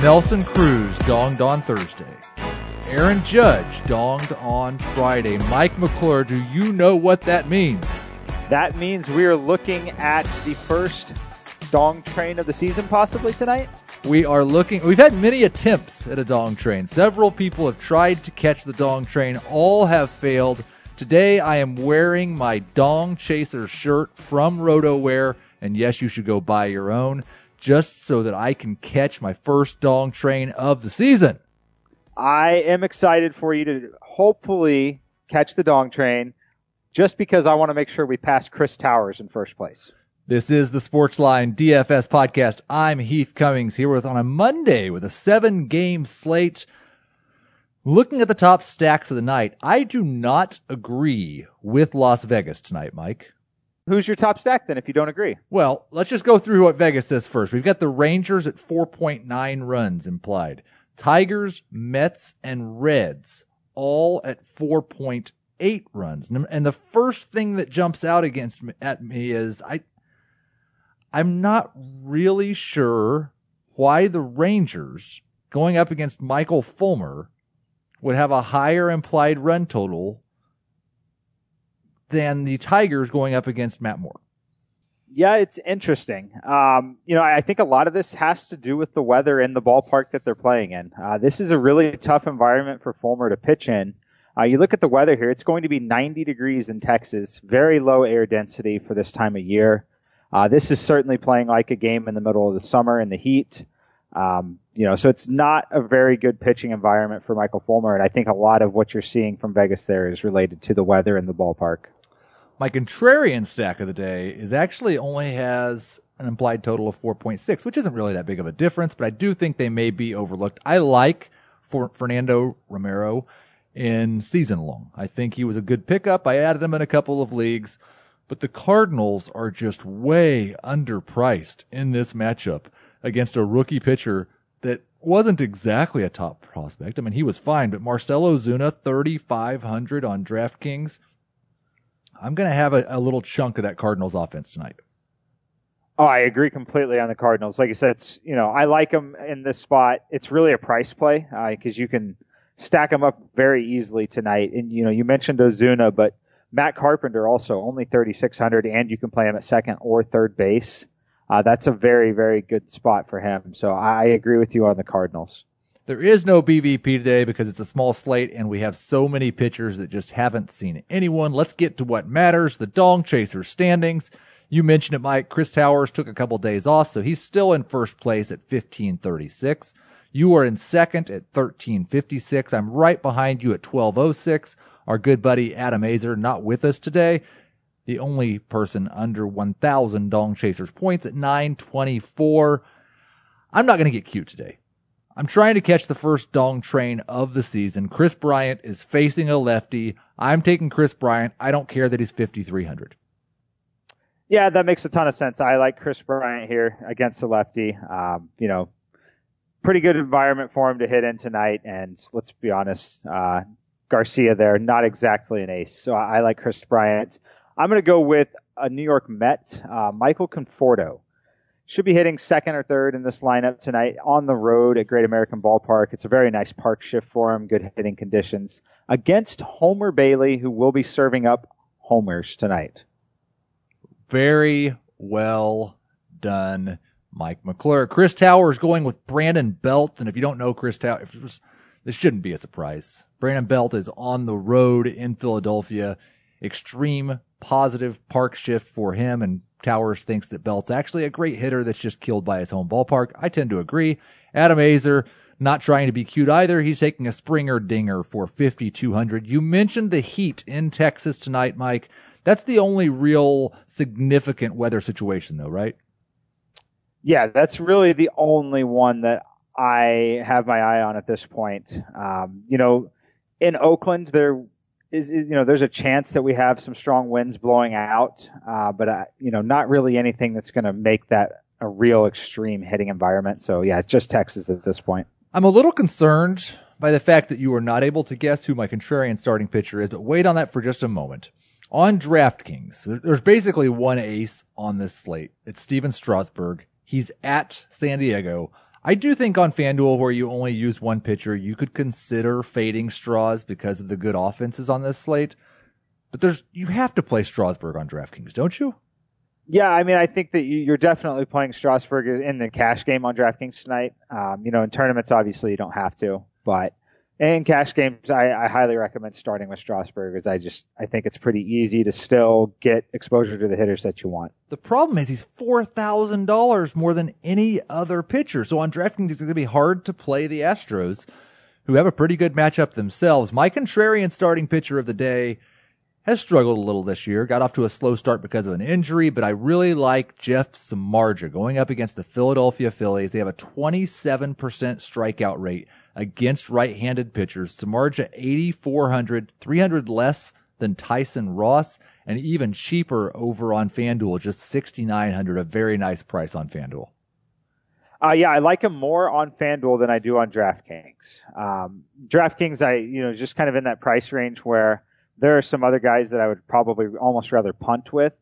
Nelson Cruz donged on Thursday. Aaron Judge donged on Friday. Mike McClure, do you know what that means? That means we are looking at the first dong train of the season possibly tonight? We've had many attempts at a dong train. Several people have tried to catch the dong train. All have failed. Today I am wearing my Dong Chaser shirt from RotoWear, and yes, you should go buy your own, just so that I can catch my first dong train of the season. I am excited for you to hopefully catch the dong train, just because I want to make sure we pass Chris Towers in first place. This is the Sportsline DFS podcast. I'm Heath Cummings here on a Monday with a 7-game slate. Looking at the top stacks of the night, I do not agree with Las Vegas tonight, Mike. Who's your top stack then if you don't agree? Well, let's just go through what Vegas says first. We've got the Rangers at 4.9 runs implied. Tigers, Mets, and Reds all at 4.8 runs. And the first thing that jumps out at me is I'm not really sure why the Rangers going up against Michael Fulmer would have a higher implied run total than the Tigers going up against Matt Moore. Yeah, it's interesting. I think a lot of this has to do with the weather in the ballpark that they're playing in. This is a really tough environment for Fulmer to pitch in. You look at the weather here, it's going to be 90 degrees in Texas, very low air density for this time of year. This is certainly playing like a game in the middle of the summer in the heat. So it's not a very good pitching environment for Michael Fulmer, and I think a lot of what you're seeing from Vegas there is related to the weather in the ballpark. My contrarian stack of the day is actually only has an implied total of 4.6, which isn't really that big of a difference, but I do think they may be overlooked. I like Fernando Romero in season long. I think he was a good pickup. I added him in a couple of leagues, but the Cardinals are just way underpriced in this matchup against a rookie pitcher that wasn't exactly a top prospect. I mean, he was fine, but Marcell Ozuna, 3,500 on DraftKings. I'm going to have a little chunk of that Cardinals offense tonight. Oh, I agree completely on the Cardinals. Like I said, I like them in this spot. It's really a price play because you can stack them up very easily tonight. And, you mentioned Ozuna, but Matt Carpenter also only 3,600, and you can play him at second or third base. That's a very, very good spot for him. So I agree with you on the Cardinals. There is no BVP today because it's a small slate and we have so many pitchers that just haven't seen anyone. Let's get to what matters, the Dong Chaser standings. You mentioned it, Mike. Chris Towers took a couple days off, so he's still in first place at 1536. You are in second at 1356. I'm right behind you at 1206. Our good buddy Adam Azer not with us today. The only person under 1,000 Dong Chasers points at 924. I'm not going to get cute today. I'm trying to catch the first dong train of the season. Chris Bryant is facing a lefty. I'm taking Chris Bryant. I don't care that he's 5,300. Yeah, that makes a ton of sense. I like Chris Bryant here against the lefty. Pretty good environment for him to hit in tonight. And let's be honest, Garcia there, not exactly an ace. So I like Chris Bryant. I'm going to go with a New York Met, Michael Conforto. Should be hitting second or third in this lineup tonight on the road at Great American Ballpark. It's a very nice park shift for him, good hitting conditions. Against Homer Bailey, who will be serving up homers tonight. Very well done, Mike McClure. Chris Towers going with Brandon Belt. And if you don't know Chris Towers, this shouldn't be a surprise. Brandon Belt is on the road in Philadelphia. Extreme positive park shift for him, and Towers thinks that Belt's actually a great hitter that's just killed by his home ballpark. I tend to agree. Adam Azer, not trying to be cute either. He's taking a Springer dinger for 5,200. You mentioned the heat in Texas tonight, Mike. That's the only real significant weather situation, though, right? Yeah, that's really the only one that I have my eye on at this point. In Oakland, there's a chance that we have some strong winds blowing out, but not really anything that's going to make that a real extreme hitting environment. So yeah, it's just Texas at this point. I'm a little concerned by the fact that you are not able to guess who my contrarian starting pitcher is, but wait on that for just a moment. On DraftKings, there's basically one ace on this slate. It's Steven Strasburg. He's at San Diego. I do think on FanDuel, where you only use one pitcher, you could consider fading Straws because of the good offenses on this slate. But you have to play Strasburg on DraftKings, don't you? Yeah, I mean, I think that you're definitely playing Strasburg in the cash game on DraftKings tonight. In tournaments, obviously, you don't have to. But in cash games, I highly recommend starting with Strasburg, as I think it's pretty easy to still get exposure to the hitters that you want. The problem is he's $4,000 more than any other pitcher. So on DraftKings, it's going to be hard to play the Astros, who have a pretty good matchup themselves. My contrarian starting pitcher of the day has struggled a little this year, got off to a slow start because of an injury, but I really like Jeff Samardzija going up against the Philadelphia Phillies. They have a 27% strikeout rate against right-handed pitchers. Samardzija 8,400, 300 less than Tyson Ross, and even cheaper over on FanDuel, just 6,900, a very nice price on FanDuel. Yeah, I like him more on FanDuel than I do on DraftKings. DraftKings, just kind of in that price range where there are some other guys that I would probably almost rather punt with.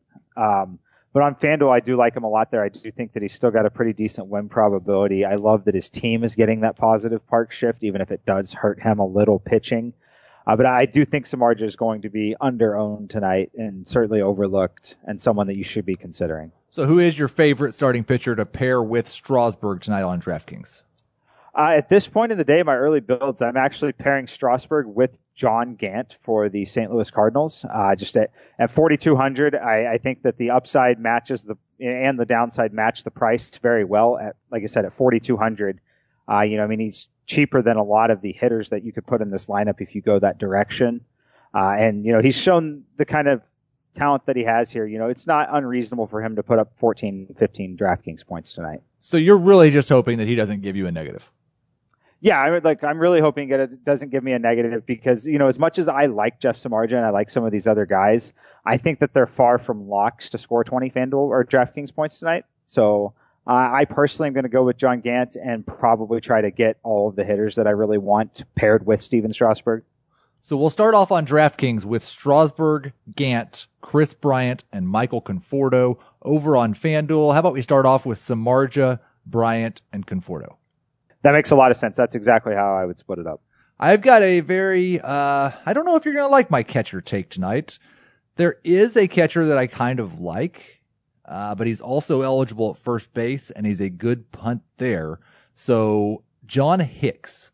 But on FanDuel, I do like him a lot there. I do think that he's still got a pretty decent win probability. I love that his team is getting that positive park shift, even if it does hurt him a little pitching. But I do think Samardzija is going to be under-owned tonight and certainly overlooked, and someone that you should be considering. So who is your favorite starting pitcher to pair with Strasburg tonight on DraftKings? At this point in the day, my early builds, I'm actually pairing Strasburg with John Gant for the St. Louis Cardinals. Just at 4,200, I think that the upside matches and the downside match the price very well. Like I said, at 4,200, he's cheaper than a lot of the hitters that you could put in this lineup if you go that direction. He's shown the kind of talent that he has here. It's not unreasonable for him to put up 14, 15 DraftKings points tonight. So you're really just hoping that he doesn't give you a negative. Yeah, I'm really hoping that it doesn't give me a negative because, as much as I like Jeff Samardzija and I like some of these other guys, I think that they're far from locks to score 20 FanDuel or DraftKings points tonight. So I personally am going to go with John Gant and probably try to get all of the hitters that I really want paired with Steven Strasburg. So we'll start off on DraftKings with Strasburg, Gant, Chris Bryant, and Michael Conforto. Over on FanDuel, how about we start off with Samardzija, Bryant, and Conforto? That makes a lot of sense. That's exactly how I would split it up. I've got a very, I don't know if you're going to like my catcher take tonight. There is a catcher that I kind of like, but he's also eligible at first base, and he's a good punt there. So John Hicks,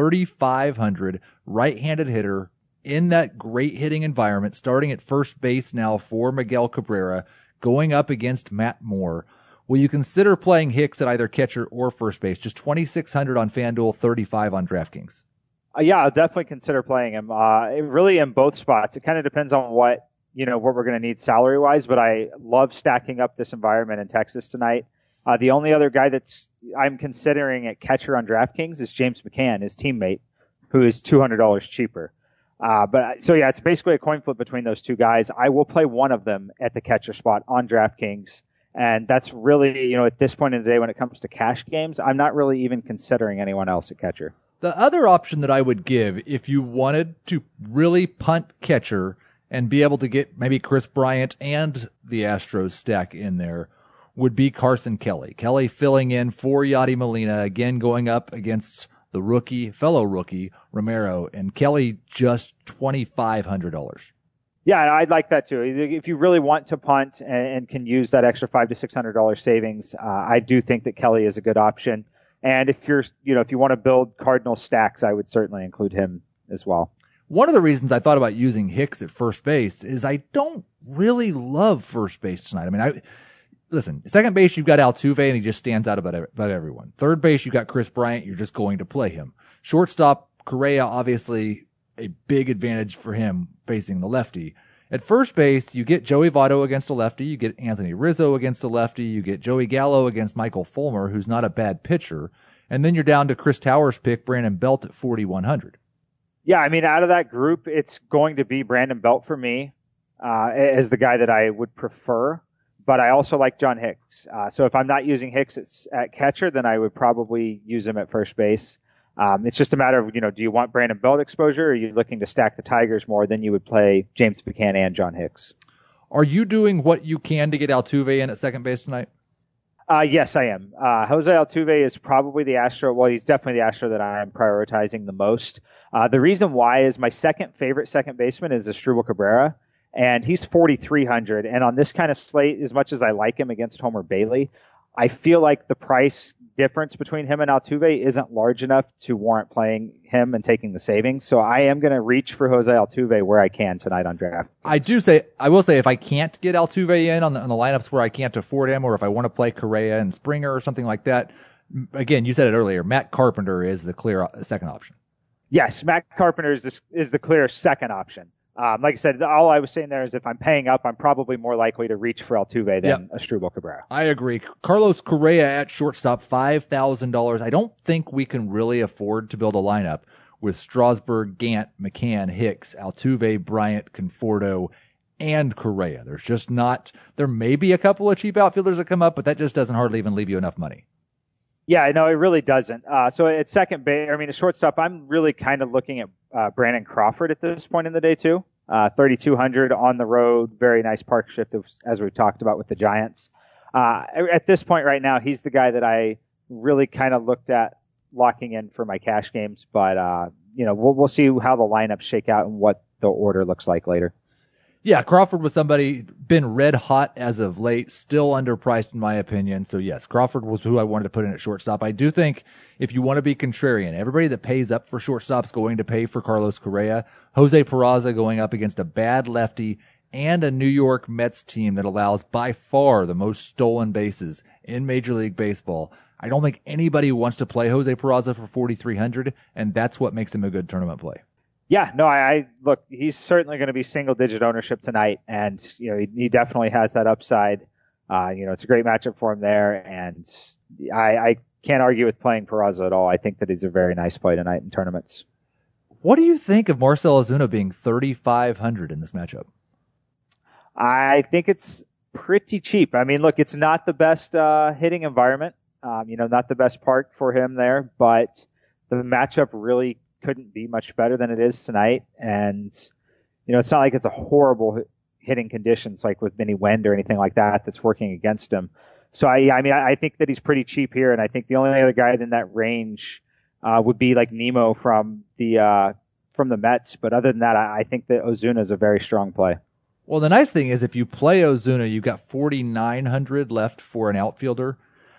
3,500, right-handed hitter in that great hitting environment, starting at first base now for Miguel Cabrera, going up against Matt Moore. Will you consider playing Hicks at either catcher or first base? Just 2,600 on FanDuel, 35 on DraftKings. Yeah, I'll definitely consider playing him. Really in both spots. It kind of depends on what we're going to need salary wise, but I love stacking up this environment in Texas tonight. The only other guy I'm considering at catcher on DraftKings is James McCann, his teammate, who is $200 cheaper. It's basically a coin flip between those two guys. I will play one of them at the catcher spot on DraftKings. And that's really, at this point in the day when it comes to cash games, I'm not really even considering anyone else at catcher. The other option that I would give if you wanted to really punt catcher and be able to get maybe Chris Bryant and the Astros stack in there would be Carson Kelly. Kelly filling in for Yadi Molina, again going up against the fellow rookie, Romero, and Kelly just $2,500. Yeah, I'd like that too. If you really want to punt and can use that extra $500 to $600 savings, I do think that Kelly is a good option. And if you want to build Cardinal stacks, I would certainly include him as well. One of the reasons I thought about using Hicks at first base is I don't really love first base tonight. I mean, listen, second base, you've got Altuve, and he just stands out about everyone. Third base, you've got Chris Bryant. You're just going to play him. Shortstop, Correa, obviously a big advantage for him facing the lefty. At first base, you get Joey Votto against a lefty. You get Anthony Rizzo against a lefty. You get Joey Gallo against Michael Fulmer, who's not a bad pitcher. And then you're down to Chris Towers' pick, Brandon Belt at 4,100. Yeah, I mean, out of that group, it's going to be Brandon Belt for me as the guy that I would prefer. But I also like John Hicks. So if I'm not using Hicks at catcher, then I would probably use him at first base. It's just a matter of, do you want Brandon Belt exposure, or are you looking to stack the Tigers more? Then you would play James McCann and John Hicks. Are you doing what you can to get Altuve in at second base tonight? Yes, I am. Jose Altuve is probably the Astro. Well, he's definitely the Astro that I'm prioritizing the most. The reason why is my second favorite second baseman is Asdrubal Cabrera, and he's 4,300. And on this kind of slate, as much as I like him against Homer Bailey, I feel like the price difference between him and Altuve isn't large enough to warrant playing him and taking the savings. So I am going to reach for Jose Altuve where I can tonight on draft. I will say if I can't get Altuve in on the lineups where I can't afford him, or if I want to play Correa and Springer or something like that, again, you said it earlier, Matt Carpenter is the clear second option. Yes, Matt Carpenter is the clear second option. Like I said, all I was saying there is if I'm paying up, I'm probably more likely to reach for Altuve than Asdrubal Cabrera. I agree. Carlos Correa at shortstop, $5,000. I don't think we can really afford to build a lineup with Strasburg, Gant, McCann, Hicks, Altuve, Bryant, Conforto, and Correa. There's just not. There may be a couple of cheap outfielders that come up, but that just doesn't hardly even leave you enough money. Yeah, no, it really doesn't. So at second base, I mean, a shortstop, I'm really kind of looking at Brandon Crawford at this point in the day too. 3,200 on the road, very nice park shift as we've talked about with the Giants. At this point right now, he's the guy that I really kind of looked at locking in for my cash games. But we'll see how the lineups shake out and what the order looks like later. Yeah, Crawford was somebody been red hot as of late, still underpriced in my opinion. So yes, Crawford was who I wanted to put in at shortstop. I do think if you want to be contrarian, everybody that pays up for shortstop's going to pay for Carlos Correa. Jose Peraza going up against a bad lefty and a New York Mets team that allows by far the most stolen bases in Major League Baseball. I don't think anybody wants to play Jose Peraza for 4,300, and that's what makes him a good tournament play. Yeah, no, I look, he's certainly going to be single digit ownership tonight. And, he definitely has that upside. It's a great matchup for him there. And I can't argue with playing Peraza at all. I think that he's a very nice play tonight in tournaments. What do you think of Marcell Ozuna being 3,500 in this matchup? I think it's pretty cheap. I mean, look, it's not the best, hitting environment. Not the best park for him there, but the matchup really couldn't be much better than it is tonight. And, it's not like it's a horrible hitting conditions like with Minnie Wend or anything like that that's working against him. So I think that he's pretty cheap here. And I think the only other guy in that range, would be like Nemo from the Mets. But other than that, I think that Ozuna is a very strong play. Well, the nice thing is if you play Ozuna, you've got 4,900 left for an outfielder.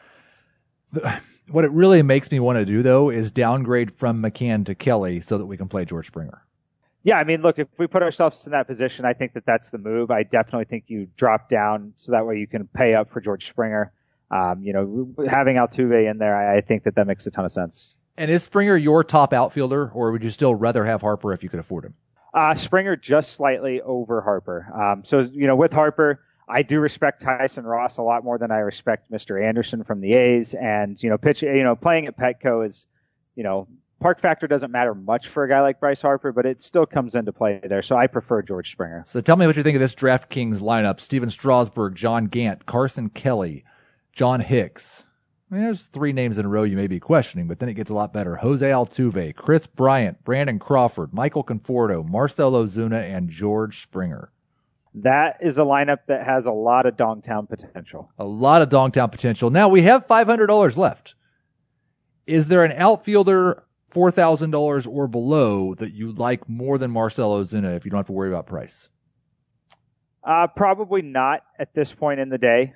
What it really makes me want to do, though, is downgrade from McCann to Kelly so that we can play George Springer. Yeah, I mean, look, if we put ourselves in that position, I think that that's the move. I definitely think you drop down so that way you can pay up for George Springer. Having Altuve in there, I think that makes a ton of sense. And is Springer your top outfielder, or would you still rather have Harper if you could afford him? Springer just slightly over Harper. With Harper, I do respect Tyson Ross a lot more than I respect Mr. Anderson from the A's. And, playing at Petco is, park factor doesn't matter much for a guy like Bryce Harper, but it still comes into play there. So I prefer George Springer. So tell me what you think of this DraftKings lineup. Steven Strasburg, John Gant, Carson Kelly, John Hicks. I mean, there's three names in a row you may be questioning, but then it gets a lot better. Jose Altuve, Chris Bryant, Brandon Crawford, Michael Conforto, Marcell Ozuna, and George Springer. That is a lineup that has a lot of Dongtown potential. A lot of Dongtown potential. Now we have $500 left. Is there an outfielder $4,000 or below that you like more than Marcell Ozuna if you don't have to worry about price? Probably not at this point in the day.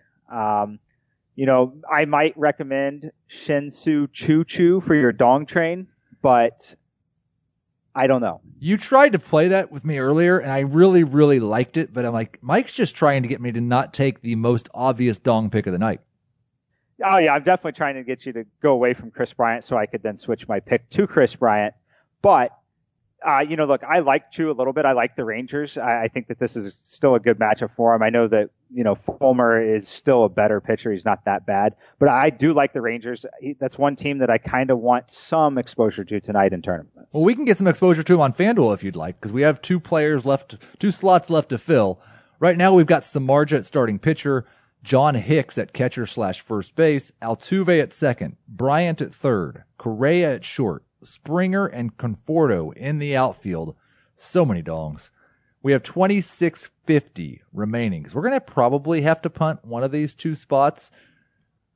I might recommend Shin-Soo Choo for your Dong train, but I don't know. You tried to play that with me earlier, and I really, really liked it, but I'm like, Mike's just trying to get me to not take the most obvious Dong pick of the night. Oh, yeah, I'm definitely trying to get you to go away from Chris Bryant so I could then switch my pick to Chris Bryant. But, look, I like Chu a little bit. I like the Rangers. I think that this is still a good matchup for him. I know that, Fulmer is still a better pitcher. He's not that bad. But I do like the Rangers. That's one team that I kind of want some exposure to tonight in tournaments. Well, we can get some exposure to him on FanDuel if you'd like, because we have two slots left to fill. Right now, we've got Samardzija at starting pitcher, John Hicks at catcher/first base, Altuve at second, Bryant at third, Correa at short, Springer and Conforto in the outfield. So many dongs. We have $2,650 remaining because we're going to probably have to punt one of these two spots.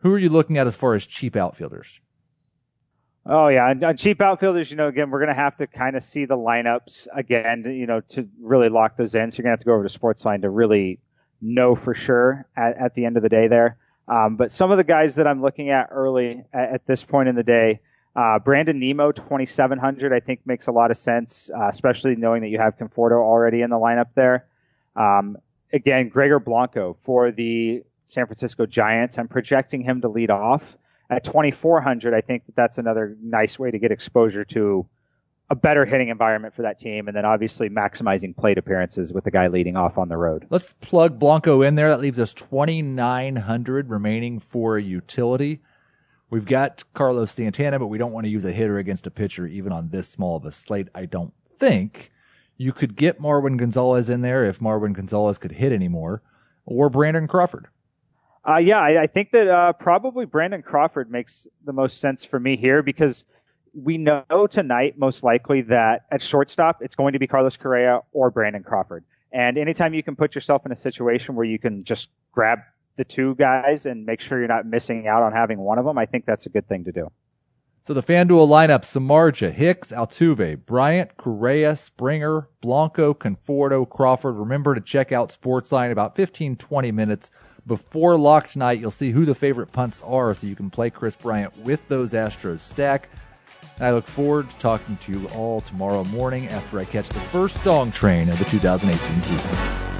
Who are you looking at as far as cheap outfielders? Oh, yeah. On cheap outfielders, again, we're going to have to kind of see the lineups again, to really lock those in. So you're going to have to go over to Sportsline to really know for sure at the end of the day there. But some of the guys that I'm looking at early at this point in the day, Brandon Nimmo, 2,700, I think makes a lot of sense, especially knowing that you have Conforto already in the lineup there. Again, Gregor Blanco for the San Francisco Giants. I'm projecting him to lead off. At 2,400, I think that's another nice way to get exposure to a better hitting environment for that team, and then obviously maximizing plate appearances with the guy leading off on the road. Let's plug Blanco in there. That leaves us 2,900 remaining for a utility. We've got Carlos Santana, but we don't want to use a hitter against a pitcher even on this small of a slate, I don't think. You could get Marwin Gonzalez in there if Marwin Gonzalez could hit anymore, or Brandon Crawford. I think that probably Brandon Crawford makes the most sense for me here, because we know tonight most likely that at shortstop it's going to be Carlos Correa or Brandon Crawford. And anytime you can put yourself in a situation where you can just grab the two guys and make sure you're not missing out on having one of them, I think that's a good thing to do. So the FanDuel lineup: Samardzija, Hicks, Altuve, Bryant, Correa, Springer, Blanco, Conforto, Crawford. Remember to check out Sportsline about 15-20 minutes before lock tonight. You'll see who the favorite punts are, so you can play Kris Bryant with those Astros stack. And I look forward to talking to you all tomorrow morning after I catch the first dong train of the 2018 season.